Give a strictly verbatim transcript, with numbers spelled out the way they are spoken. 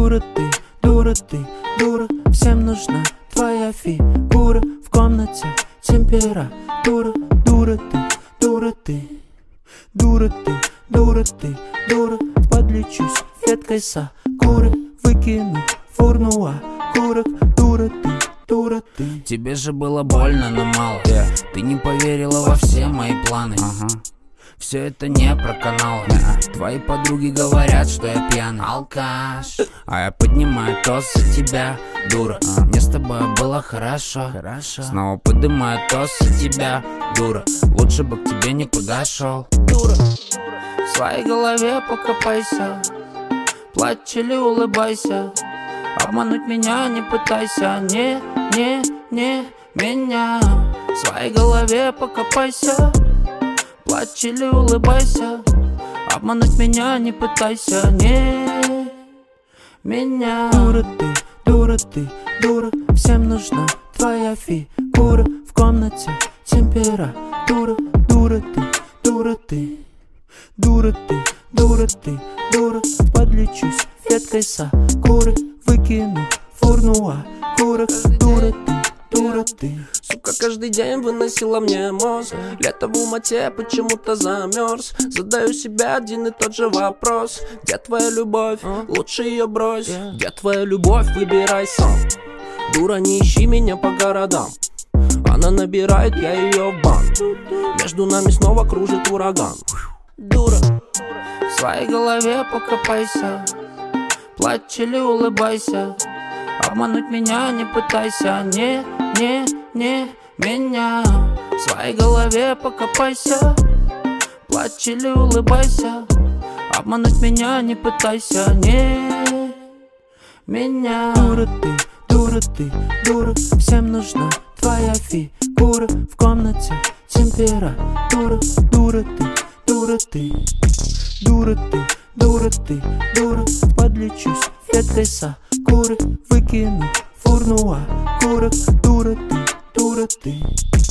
Дура ты, дура ты, дура. Всем нужна твоя фигура. В комнате температура. Дура ты, дура ты, дура ты, дура ты, дура. Подлечусь веткой сакуры. Выкину в урну окурок. Дура ты, дура ты. Тебе же было больно, но мало. yeah. Ты не поверила во все мои планы. uh-huh. Все это не про канал. yeah. Твои подруги говорят, что я пьяный алкаш, а я поднимаю тост за тебя, дура. uh. Мне с тобой было хорошо. хорошо Снова поднимаю тост за тебя, дура. Лучше бы к тебе не подошел, дура. В своей голове покопайся, плачь или улыбайся. Обмануть меня не пытайся, не, не, не меня. В своей голове покопайся, плачь или улыбайся. Обмануть меня не пытайся, не меня. Дура ты, дура ты, дура. Всем нужна твоя фигура. В комнате температура. Дура ты, дура ты, дура ты, дура ты, дура. Подлечусь веткой сакуры. Выкину в урну окурок. Дура ты, дура ты. Сука, каждый день выносила мне мозг. Лето в Алмате почему-то замерз. Задаю себе один и тот же вопрос: где твоя любовь? Лучше ее брось. Где твоя любовь? Выбирай сам. Дура, не ищи меня по городам. Она набирает, я ее в бан. Между нами снова кружит ураган. Дура. В своей голове покопайся, плачь или улыбайся. Обмануть меня не пытайся, не, не, не меня. В своей голове покопайся, плачь или улыбайся. Обмануть меня не пытайся, не меня. Дура ты, дура ты, дура. Всем нужна твоя фигура. В комнате температура. Дура ты, дура ты, дура ты, дура ты, дура. Подлечусь веткой сакуры. Выкину в урну окурок. Дура ты, дура ты.